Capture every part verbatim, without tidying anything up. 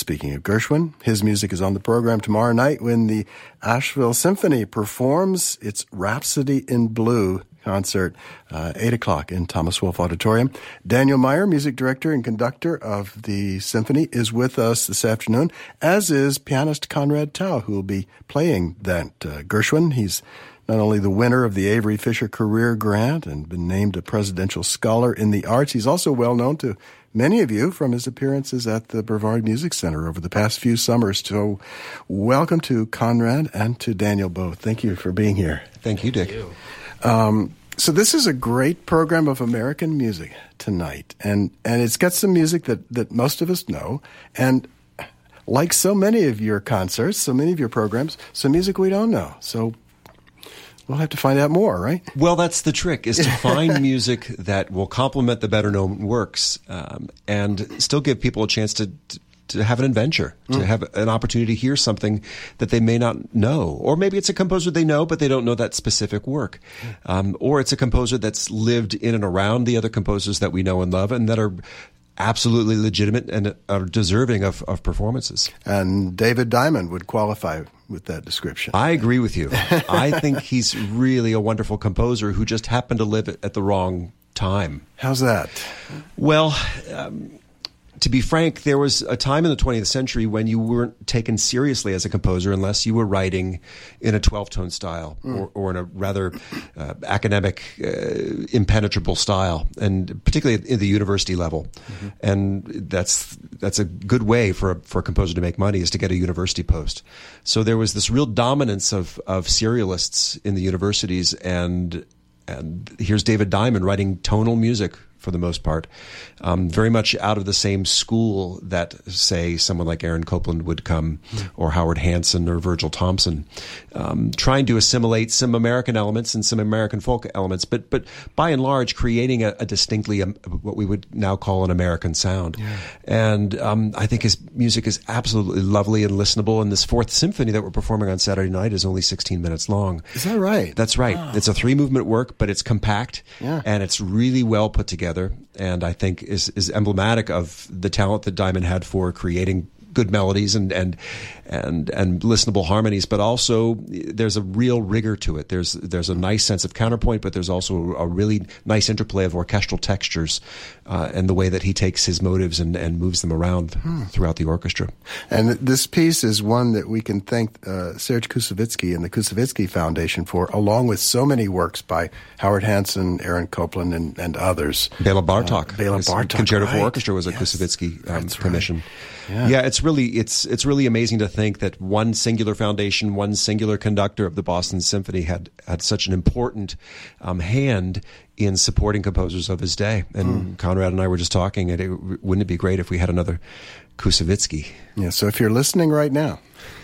speaking of Gershwin, his music is on the program tomorrow night when the Asheville Symphony performs its Rhapsody in Blue concert, uh, eight o'clock in Thomas Wolfe Auditorium. Daniel Meyer, music director and conductor of the symphony, is with us this afternoon, as is pianist Conrad Tao, who will be playing that uh, Gershwin. He's not only the winner of the Avery Fisher Career Grant and been named a Presidential Scholar in the Arts, he's also well known to many of you from his appearances at the Brevard Music Center over the past few summers. So welcome to Conrad and to Daniel both. Thank you for being here. Thank you, Dick. Thank you. Um, so this is a great program of American music tonight, and, and it's got some music that, that most of us know, and like so many of your concerts, so many of your programs, some music we don't know. So we'll have to find out more, right? Well, that's the trick, is to find music that will complement the better-known works um, and still give people a chance to to have an adventure, to mm. have an opportunity to hear something that they may not know. Or maybe it's a composer they know, but they don't know that specific work. Um, or it's a composer that's lived in and around the other composers that we know and love and that are absolutely legitimate and are deserving of, of performances. And David Diamond would qualify with that description. I agree with you. I think he's really a wonderful composer who just happened to live at the wrong time. How's that? Well, um, to be frank, there was a time in the twentieth century when you weren't taken seriously as a composer unless you were writing in a twelve-tone style mm. or, or in a rather uh, academic, uh, impenetrable style, and particularly at the university level. Mm-hmm. And that's that's a good way for a, for a composer to make money, is to get a university post. So there was this real dominance of, of serialists in the universities, and and here's David Diamond writing tonal music for the most part, um, very much out of the same school that, say, someone like Aaron Copland would come, mm. or Howard Hanson or Virgil Thompson, um, trying to assimilate some American elements and some American folk elements, but but by and large creating a, a distinctly um, what we would now call an American sound. Yeah. And um, I think his music is absolutely lovely and listenable, and this Fourth Symphony that we're performing on Saturday night is only sixteen minutes long. Is that right? That's right. Oh. It's a three-movement work, but it's compact, yeah. and it's really well put together. And I think is is emblematic of the talent that Diamond had for creating good melodies and and and and listenable harmonies, but also there's a real rigor to it. There's there's a nice sense of counterpoint, but there's also a really nice interplay of orchestral textures uh, and the way that he takes his motives and, and moves them around hmm. throughout the orchestra. And this piece is one that we can thank uh, Serge Koussevitzky and the Koussevitzky Foundation for, along with so many works by Howard Hanson, Aaron Copland, and, and others. Bela Bartok. Uh, Bela Bartok. Concerto right. for Orchestra was a yes. Koussevitzky um, That's commission. Right. Yeah. yeah, it's really it's it's really amazing to think that one singular foundation, one singular conductor of the Boston Symphony had had such an important um, hand in supporting composers of his day. And mm. Conrad and I were just talking, and it, wouldn't it be great if we had another Koussevitzky? Yeah. So if you're listening right now,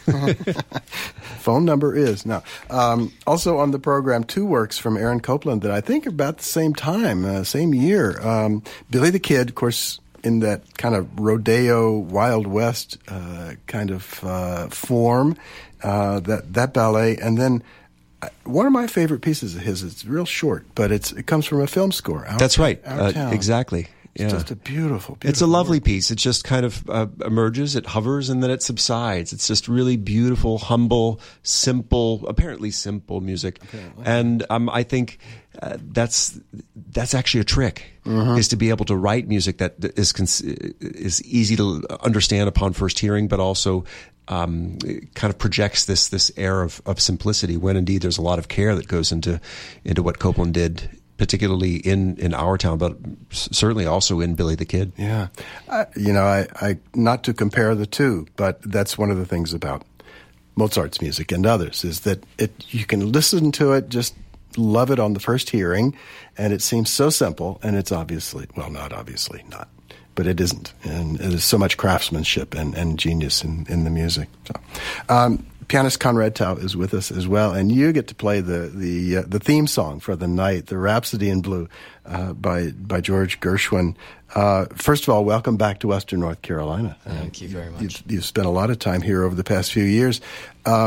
phone number is now. Um, also on the program, two works from Aaron Copland that I think are about the same time, uh, same year. Um, Billy the Kid, of course, in that kind of rodeo, Wild West uh, kind of uh, form, uh, that that ballet, and then uh, one of my favorite pieces of his. It's real short, but it's it comes from a film score. Our That's right, Our uh, Town. Exactly. It's yeah. just a beautiful, beautiful It's a lovely work. piece. It just kind of uh, emerges, it hovers, and then it subsides. It's just really beautiful, humble, simple, apparently simple music. Apparently. And um, I think uh, that's that's actually a trick, mm-hmm. is to be able to write music that is cons- is easy to understand upon first hearing, but also um, kind of projects this this air of, of simplicity, when indeed there's a lot of care that goes into into what Copland did, particularly in, in Our Town, but certainly also in Billy the Kid. Yeah. Uh, you know, I, I not to compare the two, but that's one of the things about Mozart's music and others, is that it you can listen to it, just love it on the first hearing, and it seems so simple, and it's obviously, well, not obviously, not, but it isn't. And there's so much craftsmanship and, and genius in, in the music. So, um, pianist Conrad Tao is with us as well, and you get to play the the uh, the theme song for the night, the Rhapsody in Blue, uh, by by George Gershwin. Uh, first of all, welcome back to Western North Carolina. Thank uh, you very much. You've, you've spent a lot of time here over the past few years. Um,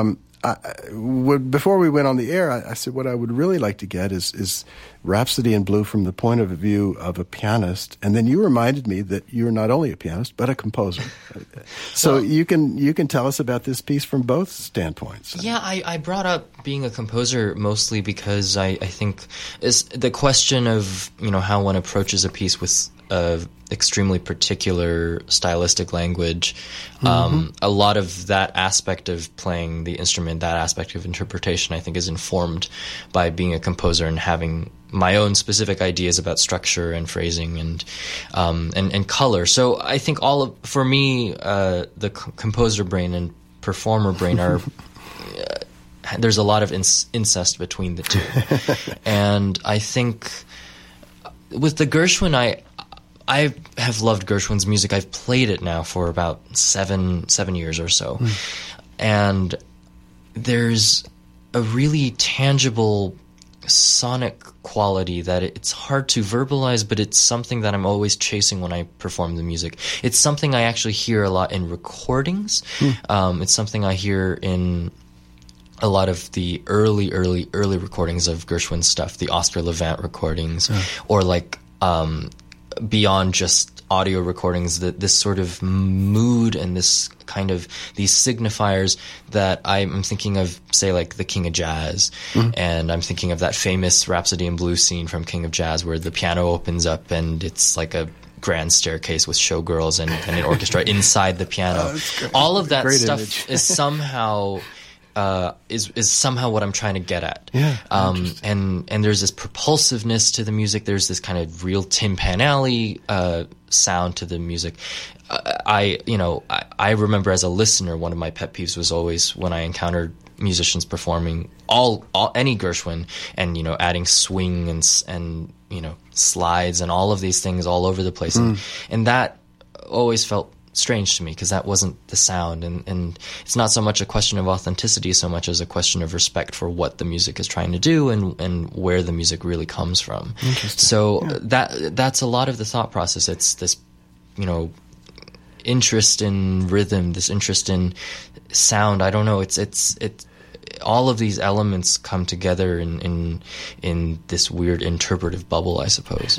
I, would, before we went on the air, I, I said what I would really like to get is, is Rhapsody in Blue from the point of view of a pianist. And then you reminded me that you're not only a pianist, but a composer. So well, you can you can tell us about this piece from both standpoints. Yeah, I, I brought up being a composer mostly because I, I think is the question of, you know, how one approaches a piece with uh, extremely particular stylistic language. Mm-hmm. Um, a lot of that aspect of playing the instrument, that aspect of interpretation, I think is informed by being a composer and having my own specific ideas about structure and phrasing and um, and, and color. So I think all of, for me, uh, the c- composer brain and performer brain are, uh, there's a lot of inc- incest between the two. And I think with the Gershwin, I I have loved Gershwin's music. I've played it now for about seven seven years or so. Mm. And there's a really tangible sonic quality that it's hard to verbalize, but it's something that I'm always chasing when I perform the music. It's something I actually hear a lot in recordings. Mm. Um, it's something I hear in a lot of the early, early, early recordings of Gershwin's stuff, the Oscar Levant recordings, mm. or like um, beyond just audio recordings, that this sort of mood and this kind of these signifiers that I'm thinking of, say, like the King of Jazz. Mm-hmm. And I'm thinking of that famous Rhapsody in Blue scene from King of Jazz where the piano opens up and it's like a grand staircase with showgirls and, and an orchestra inside the piano. Oh, all of that great stuff image. is somehow... Uh, is is somehow what I'm trying to get at. Yeah, um, and and there's this propulsiveness to the music. There's this kind of real Tin Pan Alley uh, sound to the music. Uh, I you know I, I remember as a listener, one of my pet peeves was always when I encountered musicians performing all, all any Gershwin and you know adding swing and and you know slides and all of these things all over the place, mm. and, and that always felt strange to me because that wasn't the sound, and, and it's not so much a question of authenticity so much as a question of respect for what the music is trying to do and, and where the music really comes from. So yeah. that that's a lot of the thought process. It's this, you know, interest in rhythm, this interest in sound. I don't know. It's it's it's all of these elements come together in in, in this weird interpretive bubble, I suppose.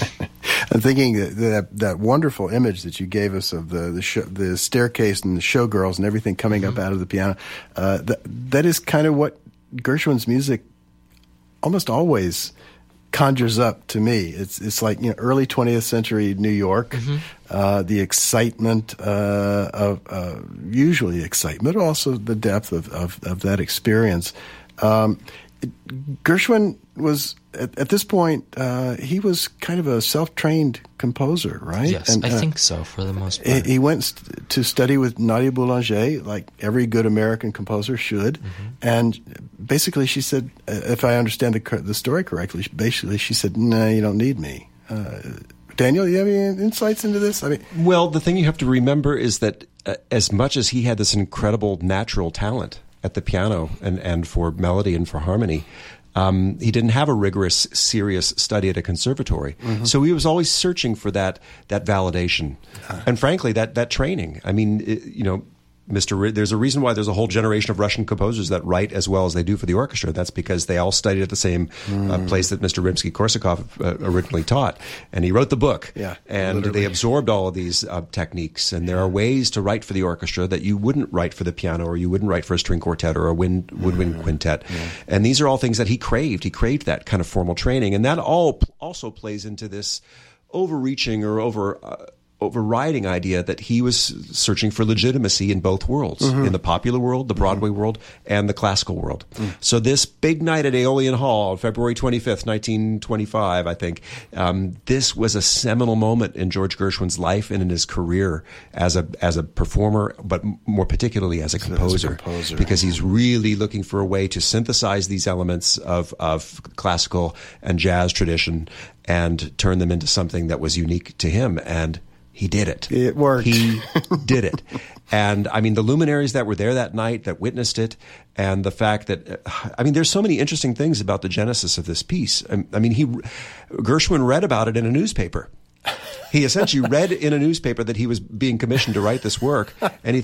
I'm thinking that, that that wonderful image that you gave us of the the, show, the staircase and the showgirls and everything coming mm-hmm. up out of the piano. Uh, that that is kind of what Gershwin's music almost always conjures up to me. It's it's like you know early twentieth century New York, mm-hmm. uh, the excitement uh, of uh, usually excitement, but also the depth of of, of that experience. Um, it, Gershwin was at, at this point uh, he was kind of a self-trained composer, right? Yes, and, uh, I think so for the most part. He, he went st- to study with Nadia Boulanger, like every good American composer should, mm-hmm. and basically she said, if I understand the the story correctly, basically she said, "No, you don't need me." Uh, Daniel, you have any insights into this? I mean, well, the thing you have to remember is that uh, as much as he had this incredible natural talent at the piano and, and for melody and for harmony, um, he didn't have a rigorous, serious study at a conservatory. Mm-hmm. So he was always searching for that that validation. Uh-huh. And frankly, that, that training. I mean, it, you know, Mister R- there's a reason why there's a whole generation of Russian composers that write as well as they do for the orchestra. That's because they all studied at the same mm. uh, place that Mister Rimsky-Korsakov uh, originally taught. And he wrote the book. Yeah, and literally. They absorbed all of these uh, techniques. And there are ways to write for the orchestra that you wouldn't write for the piano, or you wouldn't write for a string quartet or a wind, woodwind mm. quintet. Yeah. And these are all things that he craved. He craved that kind of formal training. And that all p- also plays into this overreaching or over... Uh, overriding idea that he was searching for legitimacy in both worlds, mm-hmm. in the popular world, the Broadway mm-hmm. world, and the classical world. Mm. So this big night at Aeolian Hall, February twenty-fifth, nineteen twenty-five, I think, um, this was a seminal moment in George Gershwin's life and in his career as a as a performer, but more particularly as a composer, as a composer. Because he's really looking for a way to synthesize these elements of, of classical and jazz tradition and turn them into something that was unique to him. And he did it. It worked. He did it. And I mean, the luminaries that were there that night that witnessed it, and the fact that, I mean, there's so many interesting things about the genesis of this piece. I mean, he, Gershwin read about it in a newspaper. He essentially read in a newspaper that he was being commissioned to write this work, and he thought,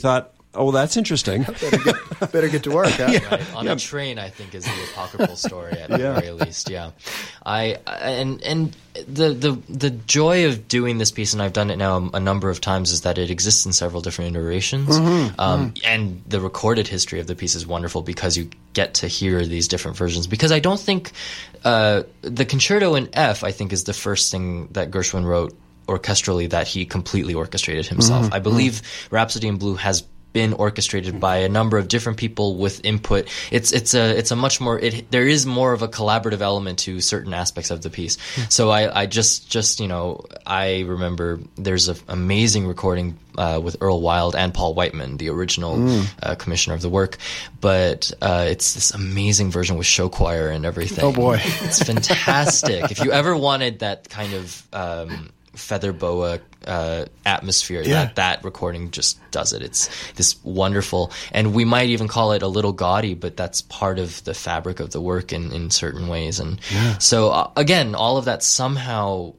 Oh, well, that's interesting. better, get, better get to work. Huh? Yeah. Right. On yeah. a train, I think, is the apocryphal story at the yeah. very least. Yeah, I and and the the the joy of doing this piece, and I've done it now a number of times, is that it exists in several different iterations, mm-hmm. um, mm. and the recorded history of the piece is wonderful because you get to hear these different versions. Because I don't think uh, the concerto in F, I think, is the first thing that Gershwin wrote orchestrally that he completely orchestrated himself. Mm-hmm. I believe mm. Rhapsody in Blue has been orchestrated by a number of different people with input. It's it's a it's a much more it there is more of a collaborative element to certain aspects of the piece. Mm. So I, I just just you know I remember there's an amazing recording uh, with Earl Wild and Paul Whiteman, the original mm. uh, commissioner of the work, but uh, it's this amazing version with show choir and everything. Oh boy, it's fantastic. If you ever wanted that kind of um, feather boa uh, atmosphere, yeah. that that recording just does it. It's this wonderful, and we might even call it a little gaudy, but that's part of the fabric of the work in, in certain ways. And yeah. so uh, again, all of that somehow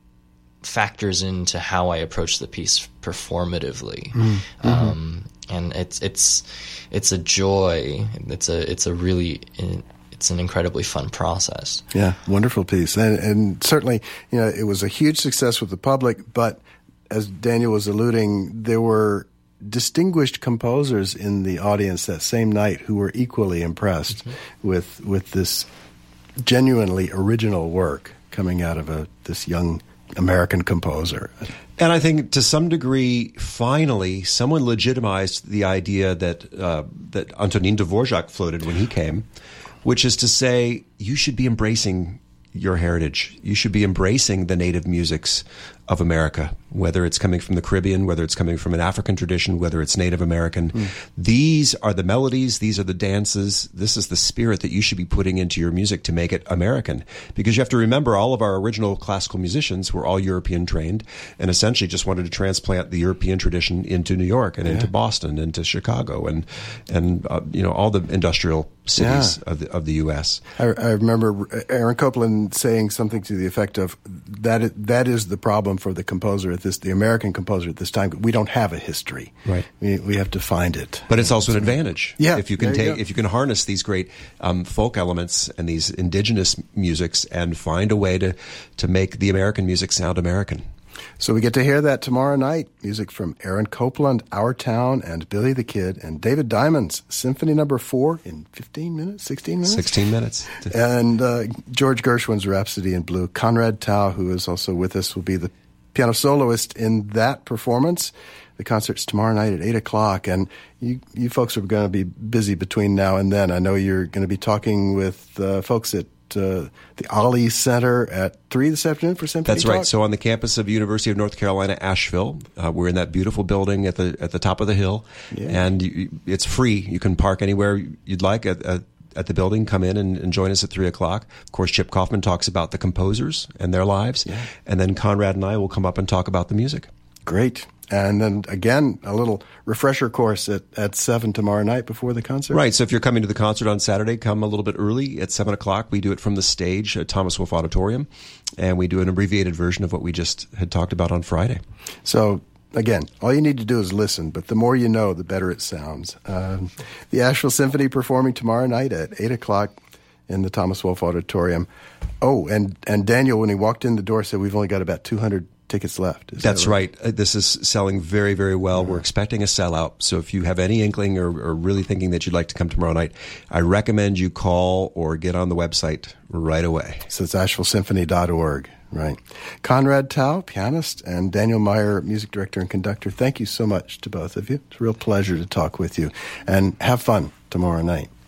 factors into how I approach the piece performatively. Mm-hmm. Um, and it's it's it's a joy. It's a it's a really it's an incredibly fun process. Yeah, wonderful piece. And, and certainly, you know, it was a huge success with the public, but as Daniel was alluding, there were distinguished composers in the audience that same night who were equally impressed mm-hmm. with with this genuinely original work coming out of a this young American composer. And I think to some degree, finally, someone legitimized the idea that uh, that Antonin Dvorak floated when he came, which is to say, you should be embracing your heritage. You should be embracing the native musics of America, whether it's coming from the Caribbean, whether it's coming from an African tradition, whether it's Native American. Mm. These are the melodies, these are the dances, this is the spirit that you should be putting into your music to make it American. Because you have to remember, all of our original classical musicians were all European trained and essentially just wanted to transplant the European tradition into New York and yeah. into Boston, into Chicago, and and uh, you know, all the industrial cities yeah. of the of the U S. I, I remember Aaron Copland saying something to the effect of that is, that is the problem for the composer at this, the American composer at this time. We don't have a history. Right. We, we have to find it. But it's also an advantage. Yeah. If you can take, you if you can harness these great um, folk elements and these indigenous musics and find a way to to make the American music sound American. So we get to hear that tomorrow night. Music from Aaron Copland, Our Town, and Billy the Kid, and David Diamond's Symphony Number Four in fifteen minutes, sixteen minutes? sixteen minutes. And uh, George Gershwin's Rhapsody in Blue. Conrad Tao, who is also with us, will be the piano soloist in that performance. The concert's tomorrow night at eight o'clock, and you, you folks are going to be busy between now and then. I know you're going to be talking with uh, folks at Uh, the Ali Center at three this afternoon for Symphony That's Talk? right. So on the campus of University of North Carolina, Asheville, uh, we're in that beautiful building at the at the top of the hill, yeah. and you, it's free. You can park anywhere you'd like at, at, at the building. Come in and, and join us at three o'clock. Of course, Chip Kaufman talks about the composers and their lives, yeah. and then Conrad and I will come up and talk about the music. Great. And then, again, a little refresher course at, at seven tomorrow night before the concert. Right. So if you're coming to the concert on Saturday, come a little bit early at seven o'clock. We do it from the stage at Thomas Wolfe Auditorium, and we do an abbreviated version of what we just had talked about on Friday. So, again, all you need to do is listen, but the more you know, the better it sounds. Um, the Asheville Symphony performing tomorrow night at eight o'clock in the Thomas Wolfe Auditorium. Oh, and, and Daniel, when he walked in the door, said we've only got about two hundred tickets left. Is That's that right? right. Uh, this is selling very, very well. Yeah. We're expecting a sellout. So if you have any inkling or, or really thinking that you'd like to come tomorrow night, I recommend you call or get on the website right away. So it's asheville symphony dot org. Right. Conrad Tao, pianist, and Daniel Meyer, music director and conductor. Thank you so much to both of you. It's a real pleasure to talk with you. And have fun tomorrow night.